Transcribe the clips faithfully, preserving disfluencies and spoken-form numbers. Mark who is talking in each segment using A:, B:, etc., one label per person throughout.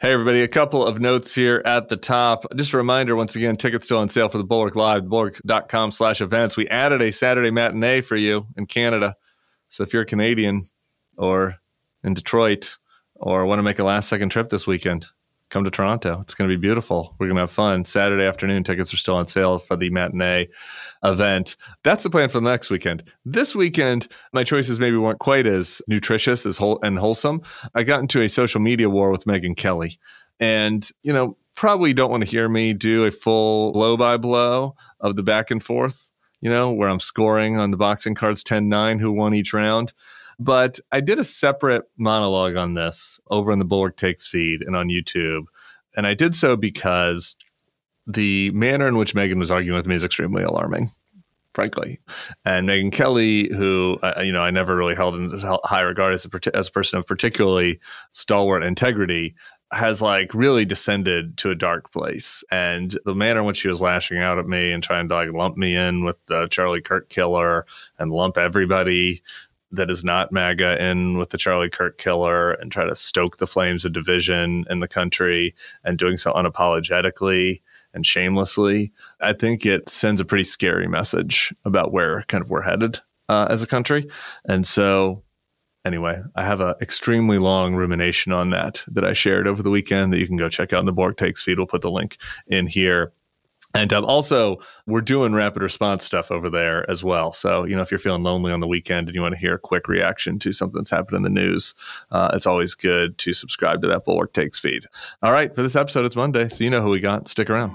A: Hey, everybody, a couple of notes here at the top. Just a reminder, once again, tickets still on sale for the Bulwark Live, bulwark.com slash events. We added a Saturday matinee for you in Canada. So if you're a Canadian or in Detroit or want to make a last-second trip this weekend, come to Toronto. It's going to be beautiful. We're going to have fun. Saturday afternoon tickets are still on sale for the matinee event. That's the plan for the next weekend. This weekend, my choices maybe weren't quite as nutritious as whole and wholesome. I got into a social media war with Megyn Kelly. And, you know, probably don't want to hear me do a full blow-by-blow of the back and forth, you know, where I'm scoring on the boxing cards ten nine, who won each round. But I did a separate monologue on this over in the Bulwark Takes feed and on YouTube. And I did so because the manner in which Megyn was arguing with me is extremely alarming, frankly. And Megyn Kelly, who, uh, you know, I never really held in high regard as a, as a person of particularly stalwart integrity, has like really descended to a dark place. And the manner in which she was lashing out at me and trying to like lump me in with the Charlie Kirk killer and lump everybody that is not MAGA in with the Charlie Kirk killer and try to stoke the flames of division in the country and doing so unapologetically and shamelessly, I think it sends a pretty scary message about where kind of we're headed uh, as a country. And so anyway, I have an extremely long rumination on that that I shared over the weekend that you can go check out in the Bulwark Takes feed. We'll put the link in here. And um, also, we're doing rapid response stuff over there as well. So, you know, if you're feeling lonely on the weekend and you want to hear a quick reaction to something that's happened in the news, uh, it's always good to subscribe to that Bulwark Takes feed. All right, for this episode, it's Monday, so you know who we got. Stick around.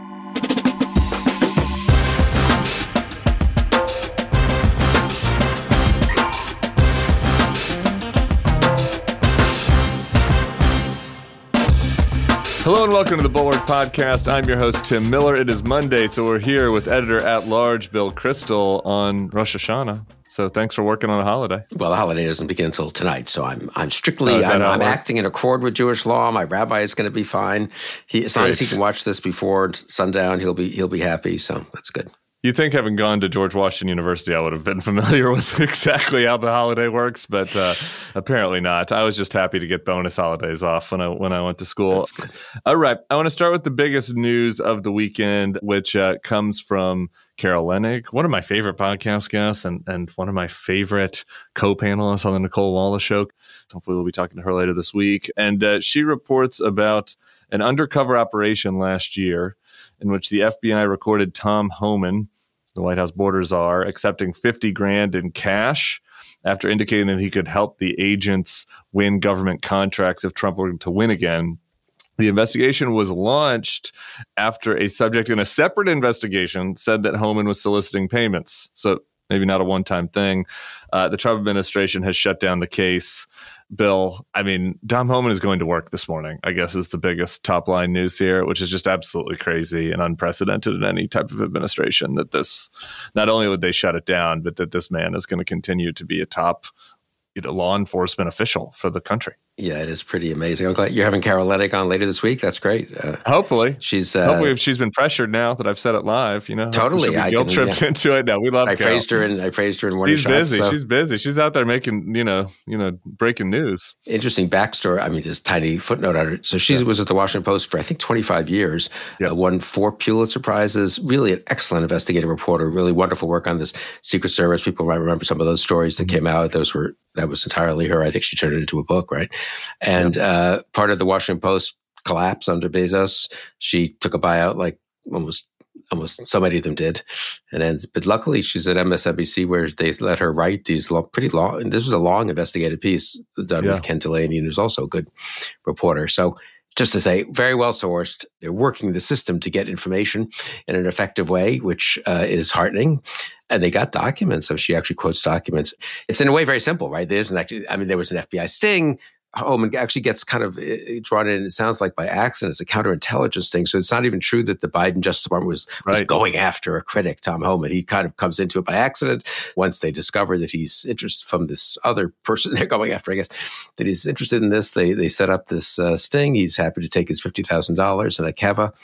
A: Hello and welcome to the Bulwark Podcast. I'm your host, Tim Miller. It is Monday, so we're here with editor-at-large Bill Kristol on Rosh Hashanah. So thanks for working on a holiday.
B: Well, the holiday doesn't begin until tonight, so I'm I'm strictly oh, I'm, I'm acting in accord with Jewish law. My rabbi is going to be fine. He, as long as he can watch this before sundown, he'll be he'll be happy. So that's good.
A: You'd think, having gone to George Washington University, I would have been familiar with exactly how the holiday works, but uh, apparently not. I was just happy to get bonus holidays off when I when I went to school. All right, I want to start with the biggest news of the weekend, which uh, comes from Carol Leonnig, one of my favorite podcast guests and, and one of my favorite co-panelists on the Nicole Wallace Show. Hopefully we'll be talking to her later this week. And uh, she reports about an undercover operation last year in which the F B I recorded Tom Homan, the White House border czar, accepting fifty grand in cash after indicating that he could help the agents win government contracts if Trump were to win again. The investigation was launched after a subject in a separate investigation said that Homan was soliciting payments. So maybe not a one-time thing. Uh, the Trump administration has shut down the case. Bill, I mean, Tom Homan is going to work this morning, I guess, is the biggest top-line news here, which is just absolutely crazy and unprecedented in any type of administration, that this, not only would they shut it down, but that this man is going to continue to be a top, you know, law enforcement official for the country.
B: Yeah, it is pretty amazing. I'm glad you're having Carol Leonnig on later this week. That's great. Uh,
A: Hopefully.
B: She's uh,
A: Hopefully if she's been pressured now that I've said it live, you know.
B: Totally.
A: She'll be guilt tripped yeah. into it. No, we love
B: I
A: Carol.
B: praised her and I praised her in Morning
A: She's
B: Shots,
A: busy.
B: so.
A: She's busy. She's out there making, you know, you know, breaking news.
B: Interesting backstory. I mean, this tiny footnote on it. So she yeah. was at the Washington Post for, I think, twenty-five years, yeah. uh, won four Pulitzer Prizes, really an excellent investigative reporter, really wonderful work on this Secret Service. People might remember some of those stories that came out. Those were, that was entirely her. I think she turned it into a book, right? And yeah. uh, part of the Washington Post collapse under Bezos, she took a buyout like almost almost so many of them did. And then, but luckily she's at M S N B C where they let her write these long, pretty long, and this was a long investigative piece done yeah. with Ken Delaney, who's also a good reporter. So just to say, very well sourced. They're working the system to get information in an effective way, which uh, is heartening. And they got documents. So she actually quotes documents. It's in a way very simple, right? There isn't actually, I mean, there was an F B I sting. Homan actually gets kind of drawn in, it sounds like by accident. It's a counterintelligence thing. So it's not even true that the Biden Justice Department was, was right. going after a critic, Tom Homan. He kind of comes into it by accident once they discover that he's interested from this other person they're going after, I guess, that he's interested in this. They they set up this uh, sting. He's happy to take his fifty thousand dollars and a keva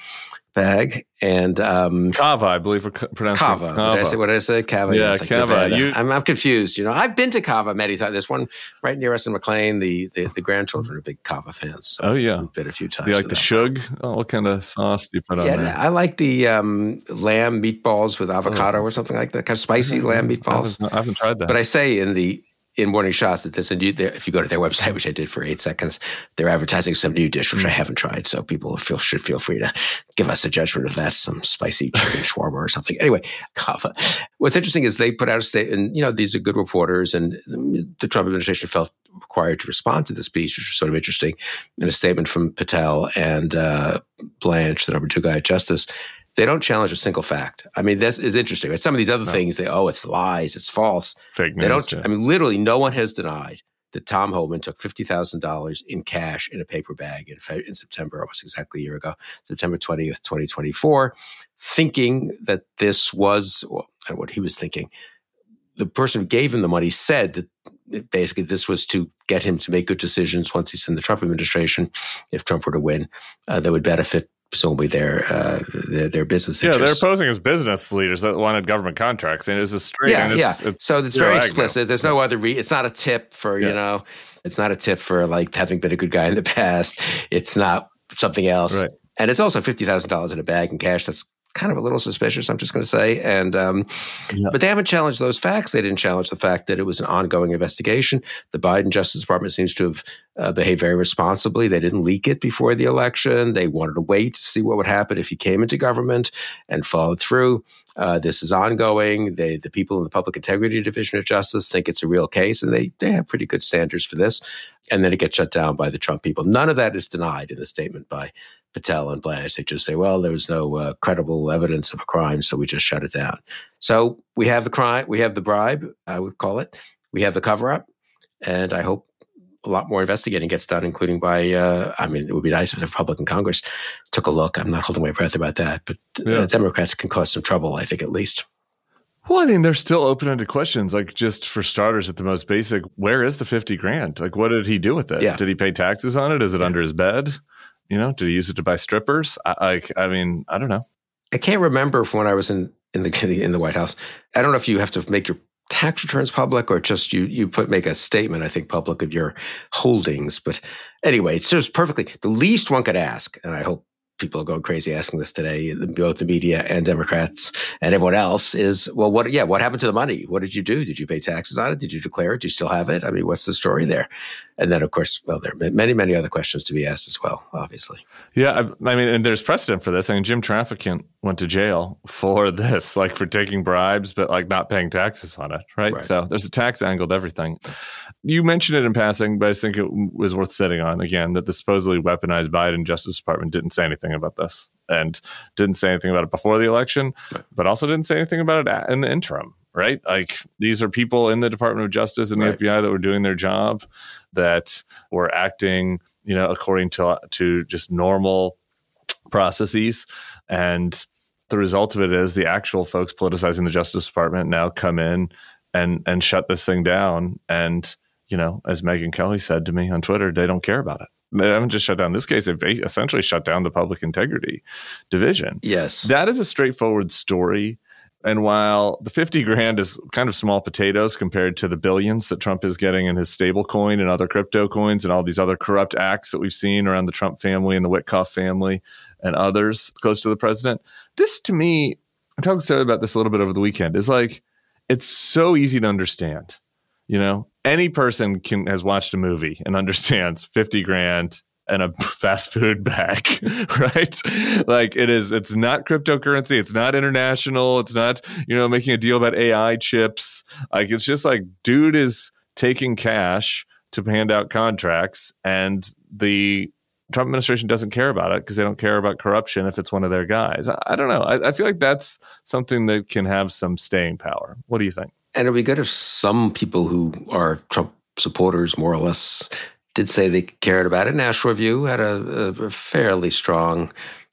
B: bag. And um,
A: Kava, I believe we're pronouncing
B: Kava.
A: Kava.
B: What did I say? What did I say? Kava.
A: Yeah,
B: yes, like
A: Kava. You,
B: I'm, I'm confused. You know, I've been to Kava many times. There's one right near us in McLean. The the, the grandchildren are big Kava fans. So
A: oh yeah,
B: we've been a few times.
A: Do you like the shug? Oh, what kind of sauce do you put
B: yeah,
A: on there?
B: I like the um, lamb meatballs with avocado oh. or something like that. Kind of spicy mm-hmm. lamb meatballs.
A: I haven't, I haven't tried that.
B: But I say in the in Morning Shots that this, and you, if you go to their website, which I did for eight seconds, they're advertising some new dish, which mm. I haven't tried. So people feel, should feel free to give us a judgment of that, some spicy chicken shawarma or something. Anyway, Kava. What's interesting is they put out a statement, you know, these are good reporters, and the Trump administration felt required to respond to this piece, which was sort of interesting, in a statement from Patel and uh, Blanche, the number two guy at Justice. They don't challenge a single fact. I mean, this is interesting. Some of these other no. things, they, oh, it's lies, it's false.
A: Fake news,
B: they don't,
A: yeah.
B: I mean, literally no one has denied that Tom Homan took fifty thousand dollars in cash in a paper bag in, in September, almost exactly a year ago, September twentieth, twenty twenty-four, thinking that this was, well, I don't know what he was thinking. The person who gave him the money said that basically this was to get him to make good decisions once he's in the Trump administration, if Trump were to win, uh, that would benefit presumably their, uh, their their business
A: yeah,
B: interests.
A: They're posing as business leaders that wanted government contracts, and it's a straight.
B: Yeah,
A: and
B: yeah.
A: It's, it's
B: so it's very explicit. There's no other. Re- it's not a tip for yeah. you know. It's not a tip for like having been a good guy in the past. It's not something else.
A: Right.
B: And it's also fifty thousand dollars in a bag in cash. That's kind of a little suspicious, I'm just going to say. And um, yeah. But they haven't challenged those facts. They didn't challenge the fact that it was an ongoing investigation. The Biden Justice Department seems to have uh, behaved very responsibly. They didn't leak it before the election. They wanted to wait to see what would happen if he came into government and followed through. Uh, this is ongoing. They, the people in the Public Integrity Division of Justice think it's a real case, and they, they have pretty good standards for this. And then it gets shut down by the Trump people. None of that is denied in the statement by Patel and Blanche. They just say, well, there was no uh, credible evidence of a crime, so we just shut it down. So we have the crime, we have the bribe, I would call it. We have the cover-up, and I hope a lot more investigating gets done, including by, uh, I mean, it would be nice if the Republican Congress took a look. I'm not holding my breath about that, but yeah. uh, Democrats can cause some trouble, I think, at least.
A: Well, I mean, there's still open-ended questions. Like, just for starters, at the most basic, where is the fifty grand? Like, what did he do with it?
B: Yeah.
A: Did he pay taxes on it? Is it yeah. under his bed? You know, did he use it to buy strippers? I, like, I mean, I don't know.
B: I can't remember from when I was in in the in the White House. I don't know if you have to make your tax returns public or just you you put make a statement, I think, public of your holdings. But anyway, it's just perfectly the least one could ask, and I hope people are going crazy asking this today, both the media and Democrats and everyone else, is, well, what, yeah, what happened to the money? What did you do? Did you pay taxes on it? Did you declare it? Do you still have it? I mean, what's the story there? And then, of course, well, there are many, many other questions to be asked as well, obviously.
A: Yeah, I, I mean, and there's precedent for this. I mean, Jim Traficant went to jail for this, like for taking bribes, but like not paying taxes on it, right? right. So there's a tax angle to everything. You mentioned it in passing, but I think it was worth sitting on, again, that the supposedly weaponized Biden Justice Department didn't say anything about this and didn't say anything about it before the election, right. but also didn't say anything about it in the interim, right? Like, these are people in the Department of Justice and the right. F B I that were doing their job, that were acting, you know, according to to just normal processes. And the result of it is the actual folks politicizing the Justice Department now come in and and shut this thing down. And, you know, as Megyn Kelly said to me on Twitter, they don't care about it. They haven't just shut down this case. They've essentially shut down the Public Integrity Division.
B: Yes.
A: That is a straightforward story. And while the fifty grand is kind of small potatoes compared to the billions that Trump is getting in his stable coin and other crypto coins and all these other corrupt acts that we've seen around the Trump family and the Witkoff family and others close to the president, this, to me, I talked to Sarah about this a little bit over the weekend, is like, it's so easy to understand. You know, any person can has watched a movie and understands fifty grand and a fast food bag, right? Like, it is, it's not cryptocurrency. It's not international. It's not, you know, making a deal about A I chips. Like, it's just like, dude is taking cash to hand out contracts, and the Trump administration doesn't care about it because they don't care about corruption if it's one of their guys. I, I don't know. I, I feel like that's something that can have some staying power. What do you think?
B: And it'd be good if some people who are Trump supporters, more or less, did say they cared about it. National Review had a, a fairly strong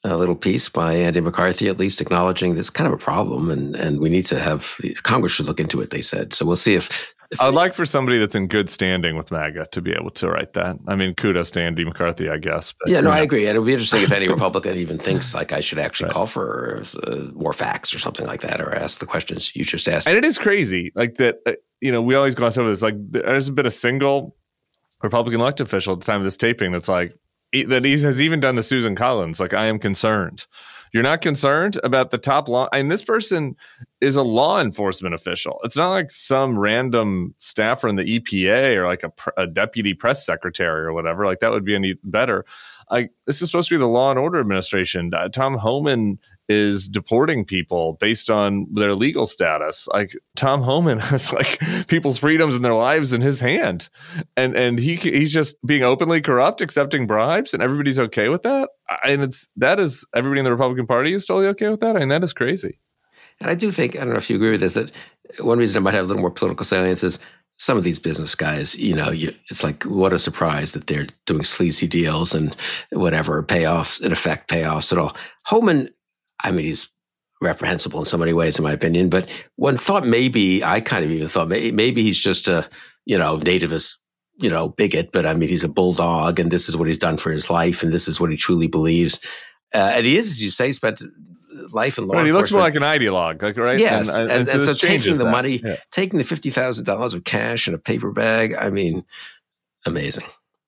B: a little piece by Andy McCarthy, at least acknowledging this kind of a problem, and, and we need to have, Congress should look into it, they said. So we'll see if... if
A: I'd like for somebody that's in good standing with MAGA to be able to write that. I mean, kudos to Andy McCarthy, I guess. But,
B: yeah, no,
A: you know.
B: I agree. And it would be interesting if any Republican even thinks like I should actually right. call for uh, more facts or something like that, or ask the questions you just asked.
A: And it is crazy, like that, uh, you know, we always gloss over this, like there's been a single Republican elected official at the time of this taping that's like, that he has even done the Susan Collins, like, I am concerned. You're not concerned about the top law. And this person is a law enforcement official. It's not like some random staffer in the E P A or like a, a deputy press secretary or whatever. Like, that would be any better. Like, this is supposed to be the Law and Order Administration. Uh, Tom Homan is deporting people based on their legal status. Like, Tom Homan has like people's freedoms and their lives in his hand, and and he he's just being openly corrupt, accepting bribes, and everybody's okay with that. And it's that is everybody in the Republican Party is totally okay with that. I mean, that is crazy.
B: And I do think, I don't know if you agree with this, that one reason it might have a little more political salience is some of these business guys, you know, you, it's like, what a surprise that they're doing sleazy deals and whatever, payoffs, in effect, payoffs and all. Homan, I mean, he's reprehensible in so many ways, in my opinion, but one thought maybe, I kind of even thought maybe, maybe he's just a, you know, nativist, you know, bigot, but I mean, he's a bulldog and this is what he's done for his life and this is what he truly believes. Uh, and he is, as you say, spent life in law
A: right,
B: enforcement.
A: He looks more like an ideologue, like, right?
B: Yes,
A: and, and,
B: and, and,
A: and so,
B: so taking the
A: that.
B: money,
A: yeah.
B: taking the fifty thousand dollars of cash in a paper bag, I mean, amazing.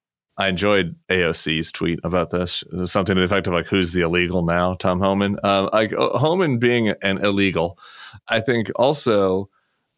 A: I enjoyed A O C's tweet about this. It was something to the effect of like, who's the illegal now? Tom Homan. Uh, like Homan being an illegal, I think also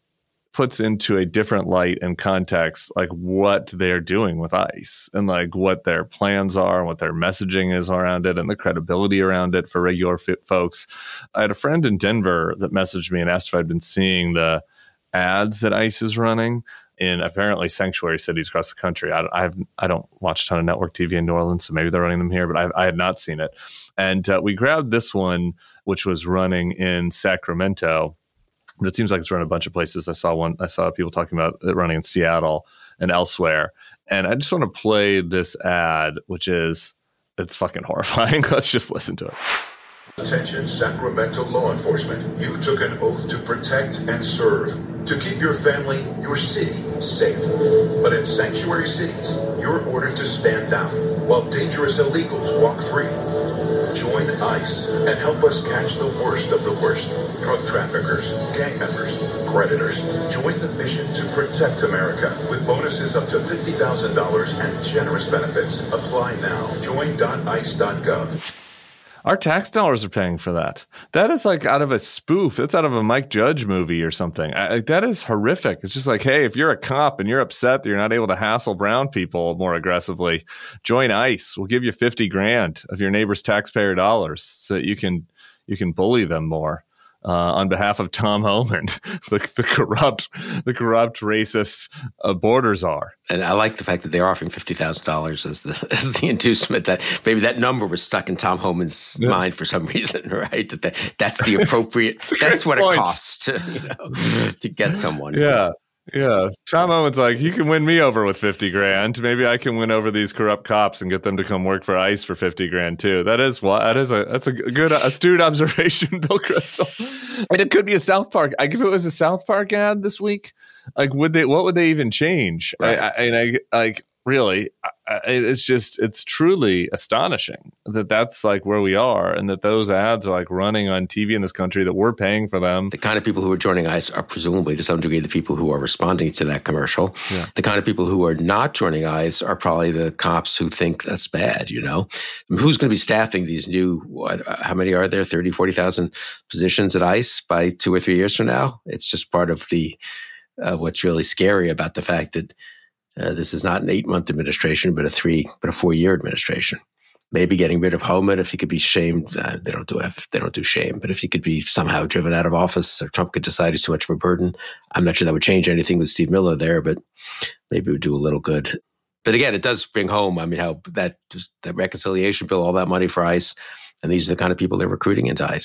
A: puts into a different light and context, like what they're doing with ICE and like what their plans are and what their messaging is around it and the credibility around it for regular fit folks. I had a friend in Denver that messaged me and asked if I'd been seeing the ads that ICE is running in apparently sanctuary cities across the country. I, I've, I don't watch a ton of network T V in New Orleans, so maybe they're running them here, but I, I had not seen it. And uh, we grabbed this one, which was running in Sacramento. But it seems like it's run a bunch of places. I saw one. I saw people talking about it running in Seattle and elsewhere. And I just want to play this ad, which is, it's fucking horrifying. Let's just listen to it.
C: Attention, Sacramento law enforcement. You took an oath to protect and serve, to keep your family, your city safe. But in sanctuary cities, you're ordered to stand down while dangerous illegals walk free. Join ICE and help us catch the worst of the worst. Drug traffickers, gang members, predators. Join the mission to protect America with bonuses up to fifty thousand dollars and generous benefits. Apply now. join dot ice dot gov.
A: Our tax dollars are paying for that. That is like out of a spoof. It's out of a Mike Judge movie or something. I, like, that is horrific. It's just like, hey, if you're a cop and you're upset that you're not able to hassle brown people more aggressively, join ICE. We'll give you fifty grand of your neighbor's taxpayer dollars so that you can you can bully them more. Uh, on behalf of Tom Homan, the, the corrupt, the corrupt, racist uh, borders are.
B: And I like the fact that they're offering fifty thousand dollars as the as the inducement. That maybe that number was stuck in Tom Homan's yeah. mind for some reason, right? That, that that's the appropriate. that's that's what point. It costs to you know to get someone.
A: Yeah. Yeah, Tom Homan's like, you can win me over with fifty grand. Maybe I can win over these corrupt cops and get them to come work for ICE for fifty grand too. That is what that is a that's a good astute observation, Bill Kristol. And it could be a South Park. Like if it was a South Park ad this week, like would they? What would they even change? Right. I, I, and I like really, I, it's just it's truly astonishing that that's like where we are, and that those ads are like running on T V in this country, that we're paying for them.
B: The kind of people who are joining ICE are presumably to some degree the people who are responding to that commercial. Yeah. The kind of people who are not joining ICE are probably the cops who think that's bad, you know? I mean, who's going to be staffing these new, what, how many are there, thirty, forty thousand positions at ICE by two or three years from now? It's just part of the, uh, what's really scary about the fact that Uh, this is not an eight-month administration, but a three, but a four-year administration. Maybe getting rid of Homan if he could be shamed. Uh, they don't do if they don't do shame, but if he could be somehow driven out of office, or Trump could decide he's too much of a burden. I'm not sure that would change anything with Steve Miller there, but maybe it would do a little good. But again, it does bring home. I mean, how that just that reconciliation bill, all that money for ICE, and these are the kind of people they're recruiting into ICE.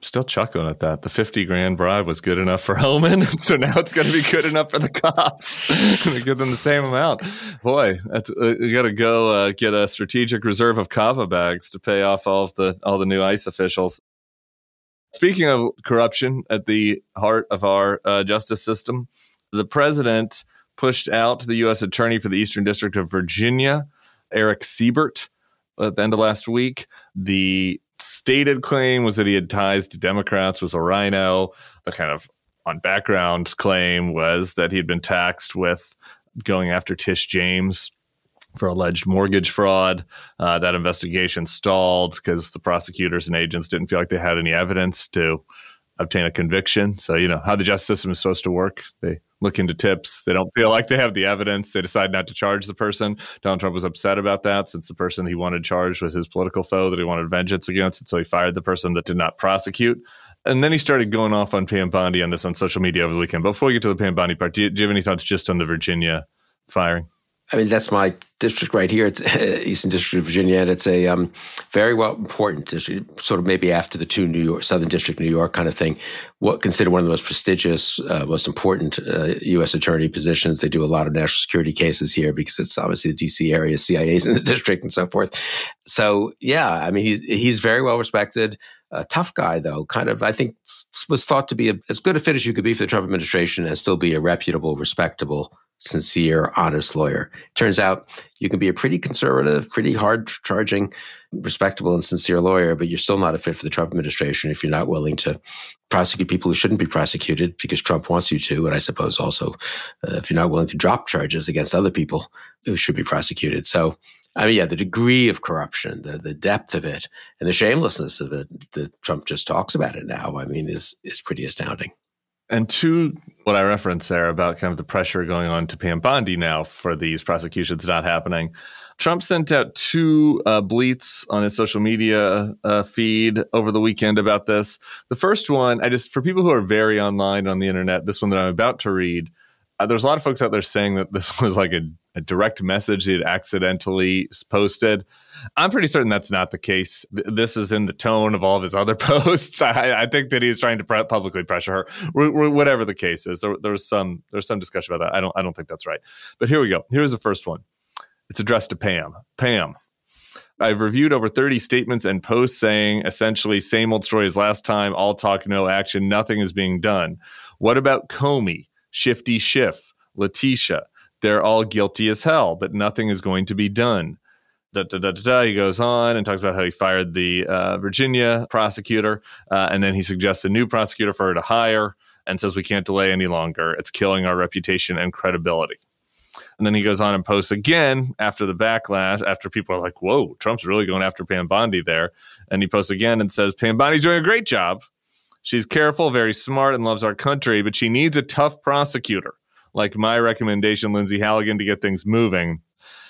A: Still chuckling at that. The fifty grand bribe was good enough for Homan, so now it's going to be good enough for the cops. They give them the same amount. Boy, that's, uh, you got to go uh, get a strategic reserve of kava bags to pay off all of the all the new ICE officials. Speaking of corruption at the heart of our uh, justice system, the president pushed out the U S attorney for the Eastern District of Virginia, Eric Siebert, at the end of last week. The stated claim was that he had ties to Democrats, was a rhino. The kind of on background claim was that he had been taxed with going after Tish James for alleged mortgage fraud. Uh, that investigation stalled because the prosecutors and agents didn't feel like they had any evidence to obtain a conviction. So, you know, how the justice system is supposed to work. They look into tips. They don't feel like they have the evidence. They decide not to charge the person. Donald Trump was upset about that since the person he wanted charged was his political foe that he wanted vengeance against. And so he fired the person that did not prosecute. And then he started going off on Pam Bondi on this on social media over the weekend. But before we get to the Pam Bondi part, do you, do you have any thoughts just on the Virginia firing?
B: I mean, that's my district right here. It's Eastern District of Virginia, and it's a um, very well important district, sort of maybe after the two New York, Southern District, New York kind of thing. What considered one of the most prestigious, uh, most important uh, U S attorney positions. They do a lot of national security cases here because it's obviously the D C area, C I A's in the district and so forth. So, yeah, I mean, he's, he's very well respected. A tough guy, though, kind of, I think, was thought to be a, as good a fit as you could be for the Trump administration and still be a reputable, respectable, sincere, honest lawyer. Turns out you can be a pretty conservative, pretty hard-charging, respectable and sincere lawyer, but you're still not a fit for the Trump administration if you're not willing to prosecute people who shouldn't be prosecuted because Trump wants you to. And I suppose also uh, if you're not willing to drop charges against other people who should be prosecuted. So, I mean, yeah, the degree of corruption, the the depth of it, and the shamelessness of it that Trump just talks about it now, I mean, is is pretty astounding.
A: And to what I referenced there about kind of the pressure going on to Pam Bondi now for these prosecutions not happening, Trump sent out two uh, bleats on his social media uh, feed over the weekend about this. The first one, I just, for people who are very online on the internet, this one that I'm about to read, uh, there's a lot of folks out there saying that this was like a, a direct message he had accidentally posted. I'm pretty certain that's not the case. This is in the tone of all of his other posts. I, I think that he's trying to pre- publicly pressure her, whatever the case is. There, there's some there's some discussion about that. I don't I don't think that's right. But here we go. Here's the first one. It's addressed to Pam. Pam, I've reviewed over thirty statements and posts saying essentially same old story as last time. All talk, no action. Nothing is being done. What about Comey, Shifty Schiff, Letitia? They're all guilty as hell, but nothing is going to be done. Da, da, da, da, da. He goes on and talks about how he fired the uh, Virginia prosecutor, uh, and then he suggests a new prosecutor for her to hire and says we can't delay any longer. It's killing our reputation and credibility. And then he goes on and posts again after the backlash, after people are like, whoa, Trump's really going after Pam Bondi there. And he posts again and says, Pam Bondi's doing a great job. She's careful, very smart, and loves our country, but she needs a tough prosecutor, like my recommendation, Lindsay Halligan, to get things moving.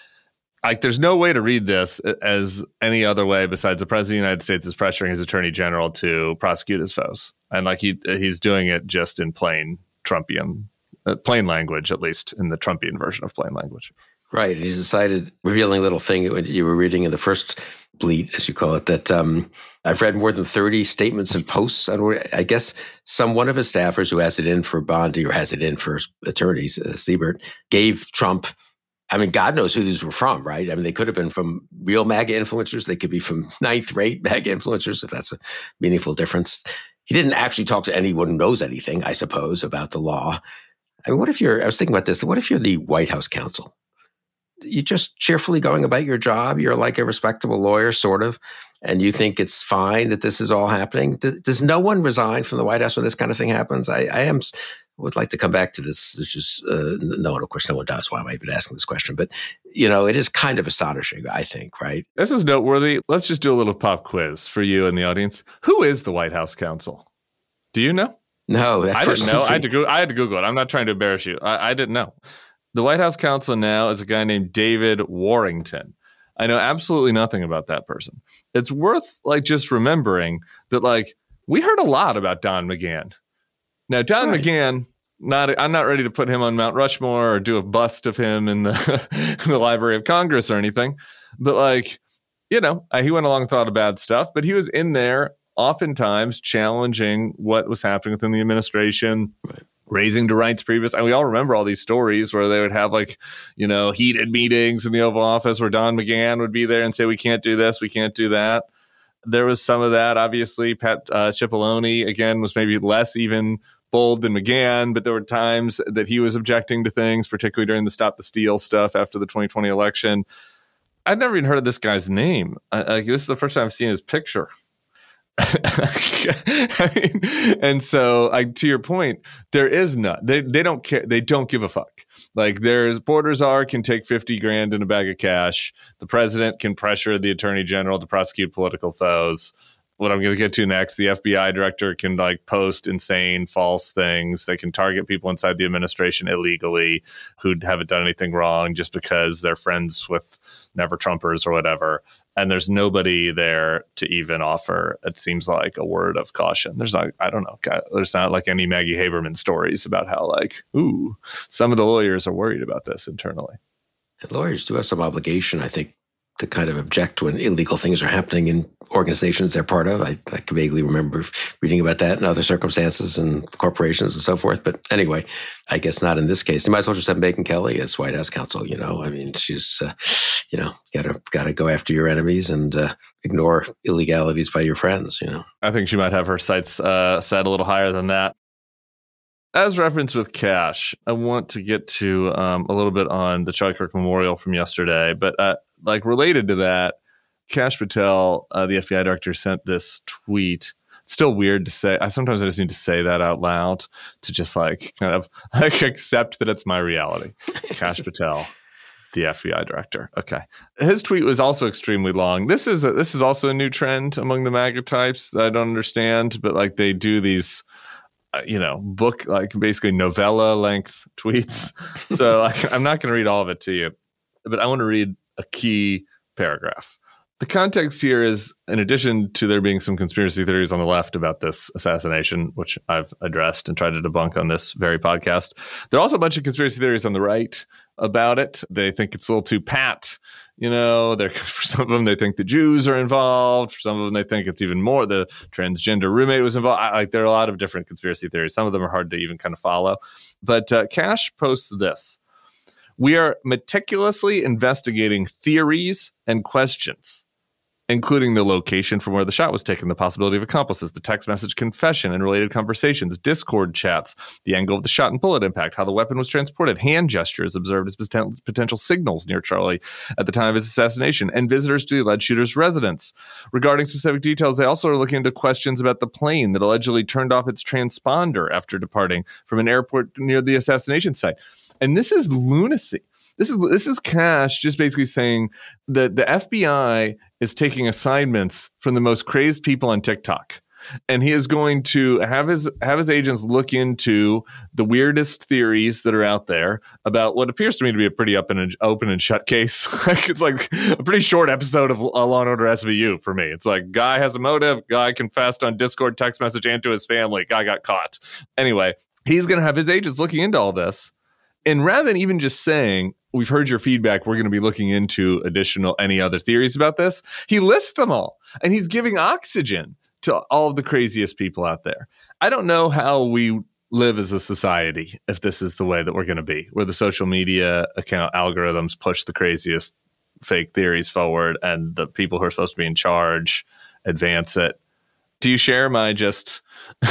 A: Like, there's no way to read this as any other way besides the president of the United States is pressuring his attorney general to prosecute his foes. And like he he's doing it just in plain Trumpian, uh, plain language, at least in the Trumpian version of plain language.
B: Right. He's decided, revealing little thing when you were reading in the first bleat, as you call it, that um, I've read more than thirty statements and posts. I, don't, I guess some one of his staffers who has it in for Bondi or has it in for attorneys, uh, Siebert, gave Trump, I mean, God knows who these were from, right? I mean, they could have been from real MAGA influencers. They could be from ninth rate MAGA influencers, if that's a meaningful difference. He didn't actually talk to anyone who knows anything, I suppose, about the law. I mean, what if you're, I was thinking about this, what if you're the White House counsel? You're just cheerfully going about your job. You're like a respectable lawyer, sort of, and you think it's fine that this is all happening. D- does no one resign from the White House when this kind of thing happens? I, I am would like to come back to this. Which is uh, no one, of course, no one does. Why am I even asking this question? But you know, it is kind of astonishing, I think. Right?
A: This is noteworthy. Let's just do a little pop quiz for you and the audience. Who is the White House counsel? Do you know?
B: No, that
A: I didn't know. I had to go. I had to Google it. I'm not trying to embarrass you. I, I didn't know. The White House counsel now is a guy named David Warrington. I know absolutely nothing about that person. It's worth like just remembering that like we heard a lot about Don McGahn. Now, Don right. McGahn, not I'm not ready to put him on Mount Rushmore or do a bust of him in the, in the Library of Congress or anything. But like, you know, he went along with all the bad stuff, but he was in there oftentimes challenging what was happening within the administration.
B: Right.
A: Raising to rights previous. And we all remember all these stories where they would have like, you know, heated meetings in the Oval Office where Don McGahn would be there and say, we can't do this, we can't do that. There was some of that. Obviously, Pat uh, Cipollone, again, was maybe less even bold than McGahn, but there were times that he was objecting to things, particularly during the Stop the Steal stuff after the twenty twenty election. I'd never even heard of this guy's name. I, like, this is the first time I've seen his picture. I mean, and so, like, to your point, there is not. They they don't care. They don't give a fuck. Like, there's Borders are can take fifty grand in a bag of cash. The president can pressure the attorney general to prosecute political foes. What I'm going to get to next, the F B I director can like post insane, false things. They can target people inside the administration illegally who haven't done anything wrong just because they're friends with Never Trumpers or whatever. And there's nobody there to even offer, it seems like, a word of caution. There's not, I don't know, there's not like any Maggie Haberman stories about how like, ooh, some of the lawyers are worried about this internally.
B: And lawyers do have some obligation, I think, to kind of object when illegal things are happening in organizations they're part of. I, I can vaguely remember reading about that in other circumstances and corporations and so forth. But anyway, I guess not in this case. They might as well just have Megyn Kelly as White House counsel. You know, I mean, she's, uh, you know, gotta gotta go after your enemies and uh, ignore illegalities by your friends. You know,
A: I think she might have her sights uh, set a little higher than that. As referenced with Kash, I want to get to um, a little bit on the Charlie Kirk Memorial from yesterday, but uh, like related to that, Kash Patel, uh, the F B I director, sent this tweet. It's still weird to say. I sometimes I just need to say that out loud to just like kind of like accept that it's my reality. Kash Patel, the F B I director. Okay, his tweet was also extremely long. This is a, this is also a new trend among the MAGA types that I don't understand, but like they do these. Uh, you know, book, like basically novella length tweets. So like, I'm not going to read all of it to you, but I want to read a key paragraph. The context here is, in addition to there being some conspiracy theories on the left about this assassination, which I've addressed and tried to debunk on this very podcast, there are also a bunch of conspiracy theories on the right about it. They think it's a little too pat. You know, they're, for some of them, they think the Jews are involved. For some of them, they think it's even more. The transgender roommate was involved. I, like, there are a lot of different conspiracy theories. Some of them are hard to even kind of follow. But uh, Kash posts this. We are meticulously investigating theories and questions, including the location from where the shot was taken, the possibility of accomplices, the text message confession and related conversations, Discord chats, the angle of the shot and bullet impact, how the weapon was transported, hand gestures observed as poten- potential signals near Charlie at the time of his assassination, and visitors to the alleged shooter's residence. Regarding specific details, they also are looking into questions about the plane that allegedly turned off its transponder after departing from an airport near the assassination site. And this is lunacy. This is this is Kash just basically saying that the F B I is taking assignments from the most crazed people on TikTok, and he is going to have his have his agents look into the weirdest theories that are out there about what appears to me to be a pretty up and open and shut case. Like, it's like a pretty short episode of Law and Order S V U for me. It's like, guy has a motive, guy confessed on Discord text message and to his family, guy got caught. Anyway, he's going to have his agents looking into all this. And rather than even just saying, we've heard your feedback, we're going to be looking into additional, any other theories about this, he lists them all. And he's giving oxygen to all of the craziest people out there. I don't know how we live as a society if this is the way that we're going to be, where the social media account algorithms push the craziest fake theories forward and the people who are supposed to be in charge advance it. Do you share my just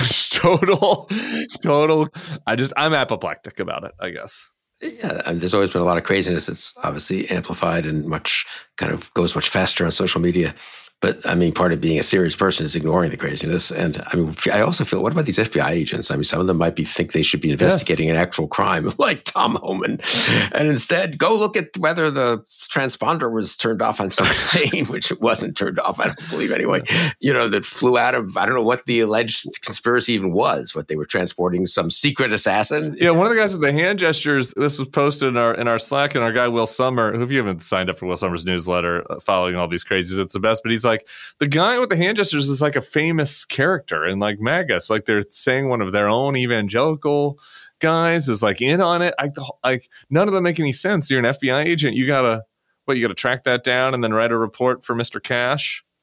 A: total, total, I just, I'm apoplectic about it, I guess.
B: Yeah, I mean, there's always been a lot of craziness. It's obviously amplified and much kind of goes much faster on social media. But I mean, part of being a serious person is ignoring the craziness. And I mean, I also feel, what about these F B I agents? I mean, some of them might be think they should be investigating yes. an actual crime, like Tom Homan, and instead go look at whether the transponder was turned off on some plane, which it wasn't turned off. I don't believe anyway. You know, that flew out of, I don't know what the alleged conspiracy even was. What they were transporting, some secret assassin.
A: Yeah, one of the guys with the hand gestures. This was posted in our in our Slack, and our guy Will Summer, who, if you haven't signed up for Will Summer's newsletter, uh, following all these crazies, it's the best. But he's like. Like the guy with the hand gestures is like a famous character in like MAGA. So like they're saying one of their own evangelical guys is like in on it. I like none of them make any sense. You're an F B I agent. You gotta what? You gotta track that down and then write a report for Mister Kash.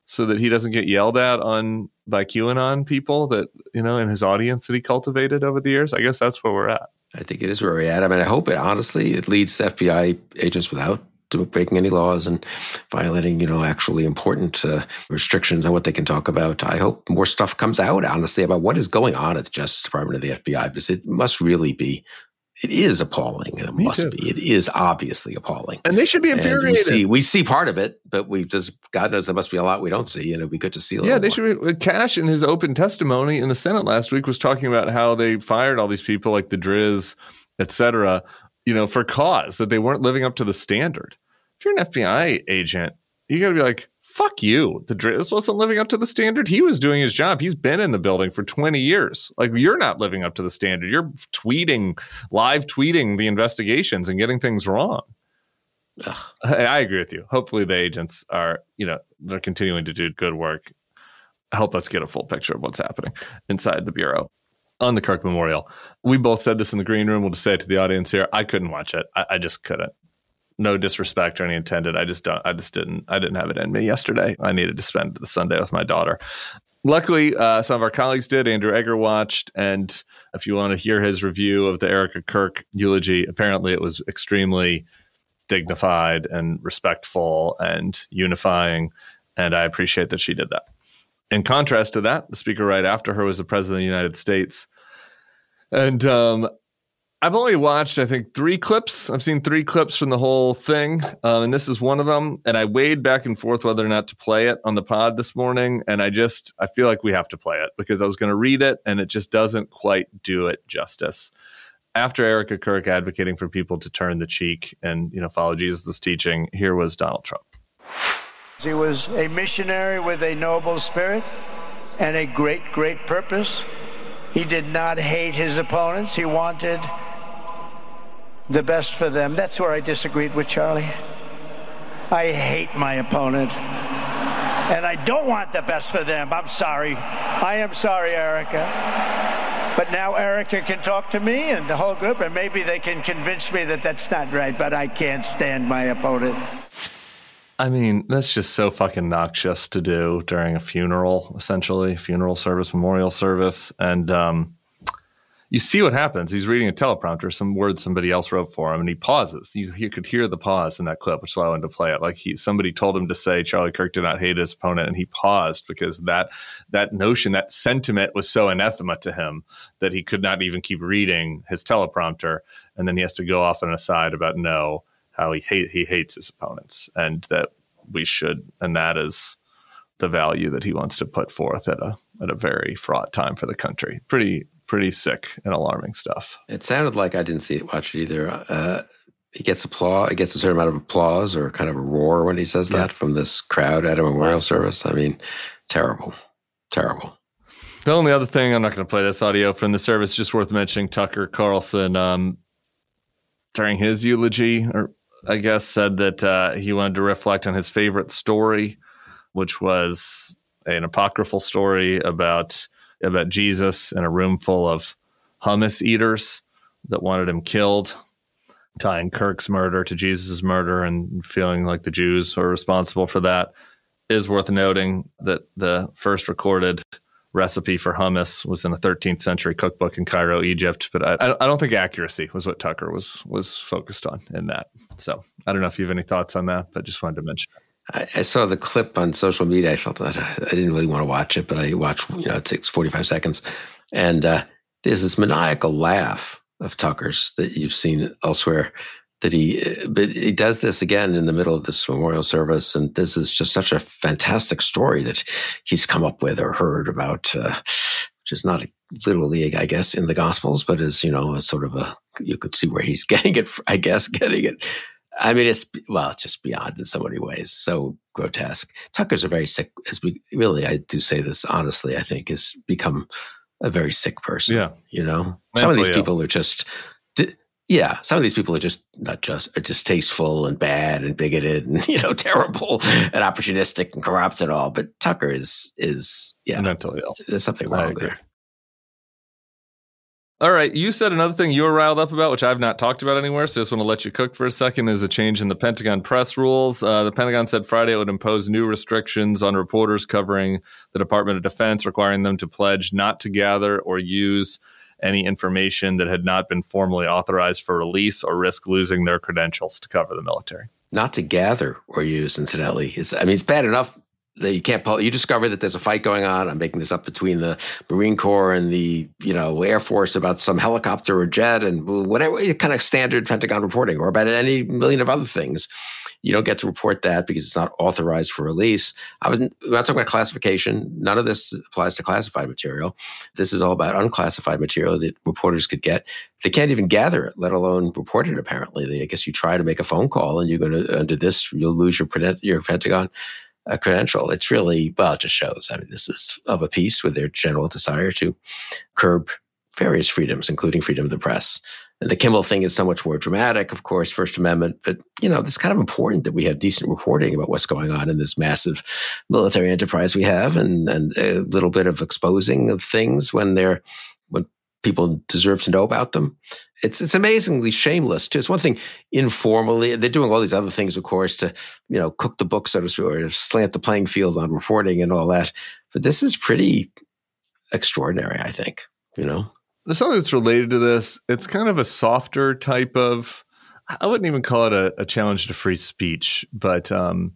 A: so that he doesn't get yelled at on by QAnon people that, you know, in his audience that he cultivated over the years? I guess that's where we're at.
B: I think it is where we're at. I mean, I hope it, honestly, it leads F B I agents without breaking any laws and violating, you know, actually important uh, restrictions on what they can talk about. I hope more stuff comes out, honestly, about what is going on at the Justice Department of the F B I, because it must really be, it is appalling. And it
A: Me
B: must
A: too.
B: be. It is obviously appalling.
A: And they should be infuriated.
B: And we see, we see part of it, but we just, God knows there must be a lot we don't see, and it'd be good to see a
A: Yeah,
B: little
A: they
B: more.
A: should be. Cash, in his open testimony in the Senate last week, was talking about how they fired all these people like the Driz, et cetera, you know, for cause, that they weren't living up to the standard. If you're an F B I agent, you got to be like, fuck you. The Driz wasn't living up to the standard. He was doing his job. He's been in the building for twenty years. Like, you're not living up to the standard. You're tweeting, live tweeting the investigations and getting things wrong. Ugh. I, I agree with you. Hopefully the agents are, you know, they're continuing to do good work. Help us get a full picture of what's happening inside the Bureau. On the Kirk Memorial, we both said this in the green room. We'll just say it to the audience here. I couldn't watch it. I, I just couldn't. No disrespect or any intended. I just don't. I just didn't. I didn't have it in me yesterday. I needed to spend the Sunday with my daughter. Luckily, uh, some of our colleagues did. Andrew Egger watched, and if you want to hear his review of the Erica Kirk eulogy, apparently it was extremely dignified and respectful and unifying, and I appreciate that she did that. In contrast to that, the speaker right after her was the President of the United States, and um, I've only watched, I think, three clips. I've seen three clips from the whole thing, um, and this is one of them. And I weighed back and forth whether or not to play it on the pod this morning, and I just, I feel like we have to play it because I was going to read it, and it just doesn't quite do it justice. After Erica Kirk advocating for people to turn the cheek and, you know, follow Jesus' teaching, here was Donald Trump.
D: He was a missionary with a noble spirit and a great, great purpose. He did not hate his opponents. He wanted the best for them. That's where I disagreed with Charlie. I hate my opponent, and I don't want the best for them. I'm sorry. I am sorry, Erica. But now Erica can talk to me and the whole group, and maybe they can convince me that that's not right, but I can't stand my opponent.
A: I mean, that's just so fucking noxious to do during a funeral, essentially, funeral service, memorial service. And um, you see what happens. He's reading a teleprompter, some words somebody else wrote for him, and he pauses. You, you could hear the pause in that clip, which is why I wanted to play it. Like he, somebody told him to say Charlie Kirk did not hate his opponent, and he paused because that that notion, that sentiment was so anathema to him that he could not even keep reading his teleprompter. And then he has to go off on an aside about no, how he hate he hates his opponents, and that we should, and that is the value that he wants to put forth at a at a very fraught time for the country. Pretty pretty sick and alarming stuff.
B: It sounded like I didn't see it, watch it either. Uh, he gets applause. He gets a certain amount of applause or kind of a roar when he says yeah. that from this crowd at a memorial service. I mean, terrible, terrible.
A: The only other thing, I'm not going to play this audio from the service, just worth mentioning, Tucker Carlson, um, during his eulogy, or I guess, said that uh, he wanted to reflect on his favorite story, which was an apocryphal story about about Jesus in a room full of hummus eaters that wanted him killed, tying Kirk's murder to Jesus' murder and feeling like the Jews were responsible for that. It is worth noting that the first recorded recipe for hummus was in a thirteenth century cookbook in Cairo, Egypt. But I, I don't think accuracy was what Tucker was was focused on in that. So I don't know if you have any thoughts on that, but just wanted to mention it.
B: I, I saw the clip on social media. I felt that I didn't really want to watch it, but I watched, you know, it takes forty-five seconds. And uh, there's this maniacal laugh of Tucker's that you've seen elsewhere. That he, but he does this again in the middle of this memorial service, and this is just such a fantastic story that he's come up with or heard about, uh, which is not literally, I guess, in the Gospels, but is, you know, a sort of a, you could see where he's getting it, I guess, getting it. I mean, it's, well, it's just beyond in so many ways, so grotesque. Tucker's a very sick, as we really, I do say this honestly, I think, has become a very sick person.
A: Yeah.
B: You know,
A: Mentally,
B: some of these
A: yeah.
B: people are just, yeah, some of these people are just not just are distasteful and bad and bigoted and, you know, terrible and opportunistic and corrupt and all. But Tucker is, is yeah,
A: mentally ill.
B: There's something wrong
A: I agree.
B: there.
A: All right. You said another thing you were riled up about, which I've not talked about anywhere, so I just want to let you cook for a second, is a change in the Pentagon press rules. Uh, the Pentagon said Friday it would impose new restrictions on reporters covering the Department of Defense, requiring them to pledge not to gather or use any information that had not been formally authorized for release or risk losing their credentials to cover the military.
B: Not to gather or use, incidentally. It's, I mean, it's bad enough that you can't pull, you discover that there's a fight going on. I'm making this up between the Marine Corps and the, you know, Air Force about some helicopter or jet and whatever kind of standard Pentagon reporting, or about any million of other things. You don't get to report that because it's not authorized for release. I was I'm not talking about classification. None of this applies to classified material. This is all about unclassified material that reporters could get. They can't even gather it, let alone report it, apparently. They, I guess you try to make a phone call and you're going to, under this, you'll lose your, your Pentagon a credential. It's really, well, it just shows. I mean, this is of a piece with their general desire to curb various freedoms, including freedom of the press. And the Kimmel thing is so much more dramatic, of course, First Amendment. But, you know, it's kind of important that we have decent reporting about what's going on in this massive military enterprise we have, and, and a little bit of exposing of things when they're, when people deserve to know about them. It's it's amazingly shameless, too. It's one thing informally. They're doing all these other things, of course, to, you know, cook the book, so to speak, or slant the playing field on reporting and all that. But this is pretty extraordinary, I think, you know.
A: There's something that's related to this. It's kind of a softer type of, I wouldn't even call it a, a challenge to free speech, but um,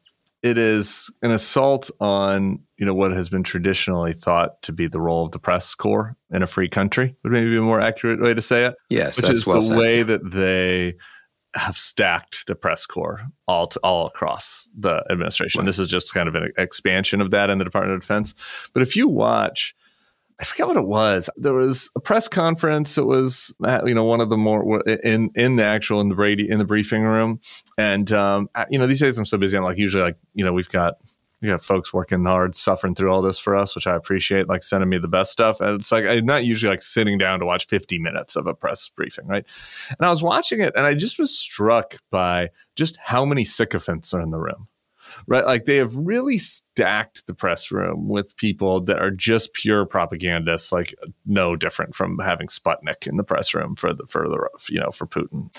A: it is an assault on, you know, what has been traditionally thought to be the role of the press corps in a free country, would maybe be a more accurate way to say it.
B: Yes,
A: which
B: that's
A: is
B: well
A: the
B: said.
A: way that they have stacked the press corps all to, all across the administration.
B: Right.
A: This is just kind of an expansion of that in the Department of Defense. But if you watch, I forget what it was. There was a press conference. It was, you know, one of the more in in the actual in the Brady in the briefing room. And um, you know, these days I'm so busy. I'm like usually like you know we've got we got folks working hard, suffering through all this for us, which I appreciate. Like sending me the best stuff. And it's like I'm not usually like sitting down to watch fifty minutes of a press briefing, right? And I was watching it, and I just was struck by just how many sycophants are in the room. Right, like they have really stacked the press room with people that are just pure propagandists, like no different from having Sputnik in the press room for the for the you know for Putin,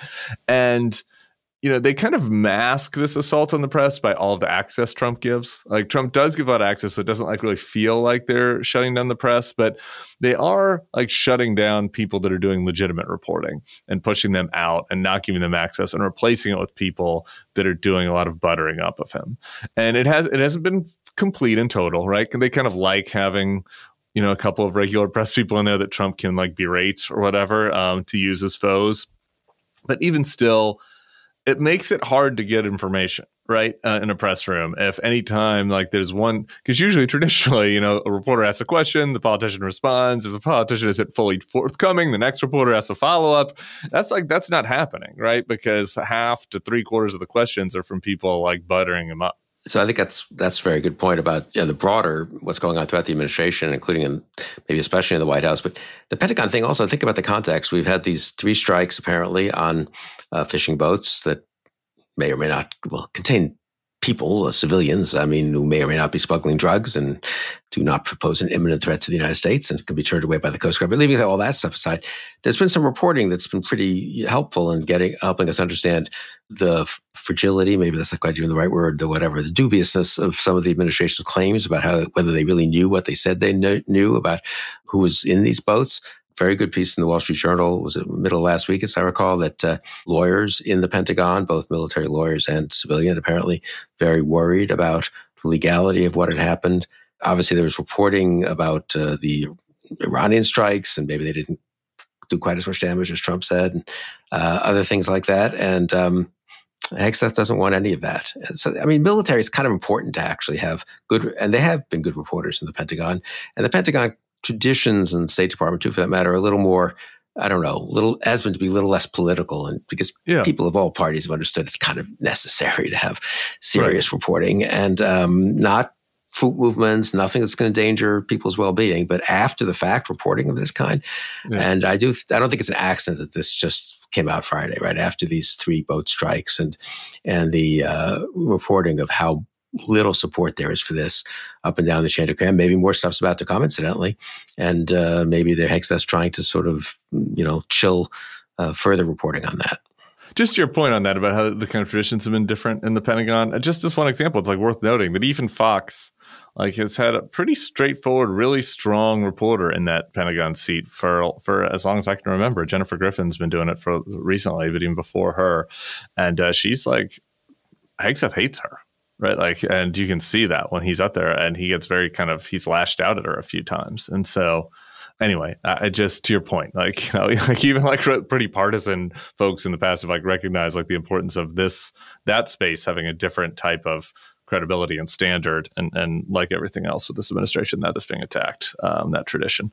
A: and you know they kind of mask this assault on the press by all of the access Trump gives. Like Trump does give out access, so it doesn't like really feel like they're shutting down the press, but they are like shutting down people that are doing legitimate reporting and pushing them out and not giving them access and replacing it with people that are doing a lot of buttering up of him. And it has it hasn't been complete and total, right? And they kind of like having, you know, a couple of regular press people in there that Trump can like berate or whatever um, to use as foes. But even still, it makes it hard to get information, right, uh, in a press room. If any time, like there's one, because usually traditionally, you know, a reporter asks a question, the politician responds. If the politician isn't fully forthcoming, the next reporter has to follow up. That's like, that's not happening, right? Because half to three quarters of the questions are from people like buttering him up.
B: So I think that's that's a very good point about you know, the broader what's going on throughout the administration, including in, maybe especially in the White House. But the Pentagon thing also, think about the context. We've had these three strikes apparently on uh, fishing boats that may or may not well contain people, uh, civilians, I mean, who may or may not be smuggling drugs and do not propose an imminent threat to the United States and can be turned away by the Coast Guard. But leaving all that stuff aside, there's been some reporting that's been pretty helpful in getting helping us understand the f- fragility, maybe that's not quite even the right word, the whatever, the dubiousness of some of the administration's claims about how whether they really knew what they said they kn- knew about who was in these boats. Very good piece in the Wall Street Journal, was it middle of last week, as I recall, that uh, lawyers in the Pentagon, both military lawyers and civilian, apparently very worried about the legality of what had happened. Obviously, there was reporting about uh, the Iranian strikes, and maybe they didn't do quite as much damage as Trump said, and uh, other things like that. And um, Hegseth doesn't want any of that. And so, I mean, military is kind of important to actually have good, and they have been good reporters in the Pentagon. And the Pentagon traditions and State Department, too, for that matter, are a little more, I don't know, little has been to be a little less political. And because yeah. people of all parties have understood it's kind of necessary to have serious right. reporting and um, not foot movements, nothing that's going to endanger people's well-being, but after the fact reporting of this kind. Yeah. And I do, I don't think it's an accident that this just came out Friday, right after these three boat strikes and, and the uh, reporting of how little support there is for this up and down the chain of command. Maybe more stuff's about to come, incidentally. And uh, maybe the Hexas trying to sort of, you know, chill uh, further reporting on that.
A: Just your point on that about how the kind of traditions have been different in the Pentagon. Just as one example, it's like worth noting that even Fox like has had a pretty straightforward, really strong reporter in that Pentagon seat for for as long as I can remember. Jennifer Griffin's been doing it for recently, but even before her. And uh, she's like, Hegseth hates her, right? Like, and you can see that when he's out there and he gets very kind of, he's lashed out at her a few times. And so anyway, I just to your point, like, you know, like even like pretty partisan folks in the past have like recognized like the importance of this, that space having a different type of credibility and standard, and, and like everything else with this administration that is being attacked, um, that tradition.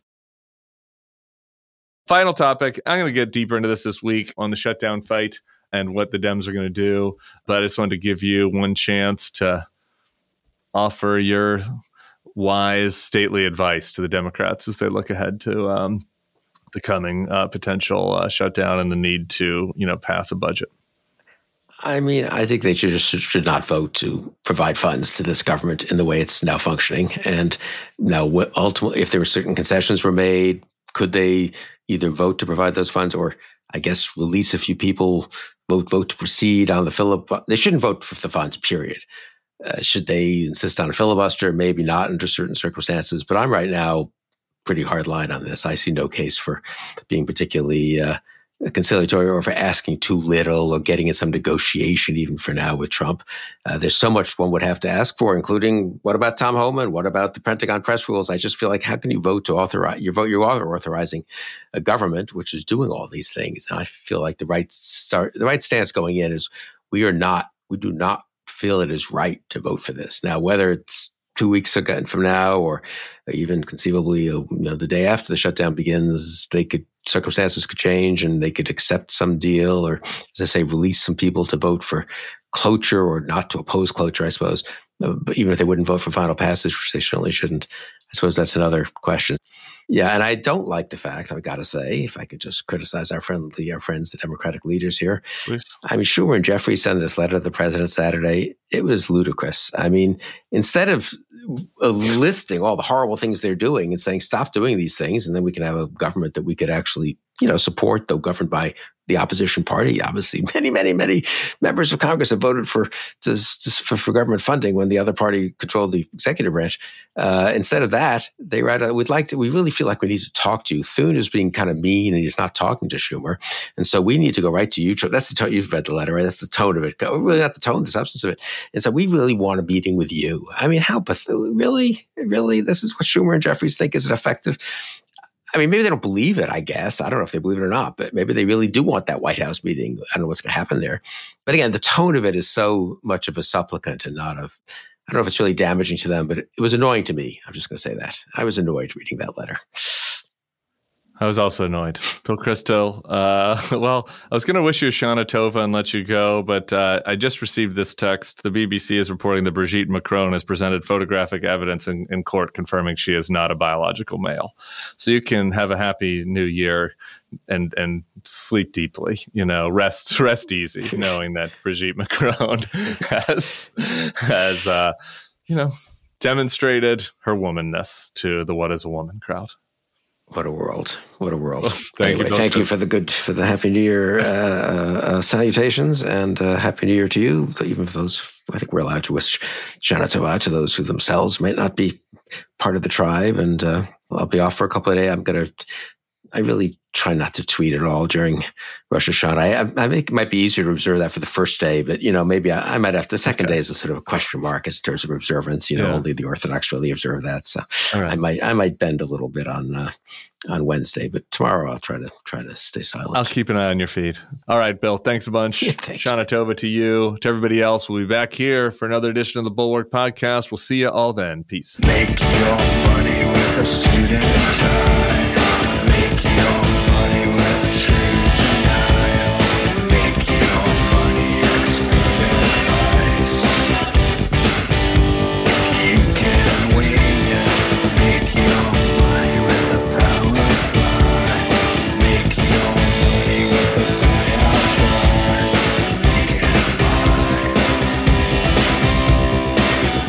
A: Final topic. I'm going to get deeper into this this week on the shutdown fight and what the Dems are going to do. But I just wanted to give you one chance to offer your wise, stately advice to the Democrats as they look ahead to um, the coming uh, potential uh, shutdown and the need to, you know, pass a budget.
B: I mean, I think they should just should not vote to provide funds to this government in the way it's now functioning. And now, ultimately, if there were certain concessions were made, could they either vote to provide those funds, or I guess release a few people, vote vote to proceed on the filibuster? They shouldn't vote for the funds, period. Uh, should they insist on a filibuster? Maybe not under certain circumstances. But I'm right now pretty hard line on this. I see no case for being particularly uh, conciliatory or for asking too little or getting in some negotiation even for now with Trump. Uh, there's so much one would have to ask for, including what about Tom Homan? What about the Pentagon press rules? I just feel like how can you vote to authorize your vote? You are authorizing a government which is doing all these things. And I feel like the right start, the right stance going in is we are not, we do not feel it is right to vote for this. Now, whether it's two weeks ago from now, or even conceivably, you know, the day after the shutdown begins, they could circumstances could change and they could accept some deal, or as I say, release some people to vote for cloture or not to oppose cloture, I suppose. But even if they wouldn't vote for final passage, which they certainly shouldn't, I suppose that's another question. Yeah, and I don't like the fact, I've got to say, if I could just criticize our friendly, our friends, the Democratic leaders here. Please. I mean, Schumer and Jeffries sent this letter to the president Saturday. It was ludicrous. I mean, instead of listing all the horrible things they're doing and saying, stop doing these things, and then we can have a government that we could actually, you know, support, though governed by the opposition party. Obviously, many, many, many members of Congress have voted for to, to, for, for government funding when the other party controlled the executive branch. Uh, instead of that, they write, we'd like to, we really feel like we need to talk to you. Thune is being kind of mean and he's not talking to Schumer. And so we need to go right to you. That's the tone. You've read the letter, right? That's the tone of it. Really not the tone, the substance of it. And so we really want a meeting with you. I mean, how, really, really, this is what Schumer and Jeffries think is an effective. I mean, maybe they don't believe it, I guess. I don't know if they believe it or not, but maybe they really do want that White House meeting. I don't know what's going to happen there. But again, the tone of it is so much of a supplicant and not of, I don't know if it's really damaging to them, but it, it was annoying to me. I'm just going to say that. I was annoyed reading that letter.
A: I was also annoyed. Bill Kristol, uh, well, I was going to wish you a Shana Tova and let you go, but uh, I just received this text. The B B C is reporting that Brigitte Macron has presented photographic evidence in, in court confirming she is not a biological male. So you can have a happy new year and and sleep deeply, you know, rest rest easy, knowing that Brigitte Macron has, has uh, you know, demonstrated her womanness to the What is a Woman crowd.
B: What a world! What a world!
A: Thank
B: anyway,
A: you.
B: Thank you for the good, for the Happy New Year uh, uh, salutations, and uh, Happy New Year to you. Even for those, I think we're allowed to wish Shana Tova to those who themselves might not be part of the tribe. And uh, I'll be off for a couple of days. I'm gonna. I really try not to tweet at all during Rosh Hashanah. I, I think it might be easier to observe that for the first day, but, you know, maybe I, I might have, the second okay. day is a sort of a question mark as in terms of observance. You know, yeah. Only the Orthodox really observe that. So right. I might, I might bend a little bit on, uh, on Wednesday, but tomorrow I'll try to, try to stay silent.
A: I'll keep an eye on your feed. All right, Bill, thanks a bunch. Yeah, thanks. Shana Tova to you, to everybody else. We'll be back here for another edition of the Bulwark Podcast. We'll see you all then. Peace.
E: Make your money with a suit and tie. Make your money with a true denial. Make your money expert advice. If you can win, make your money with a power fly. Make your money with a buyout bar. You can buy.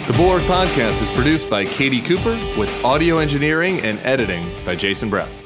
A: The Bulwark Podcast is produced by Katie Cooper with audio engineering and editing by Jason Brown.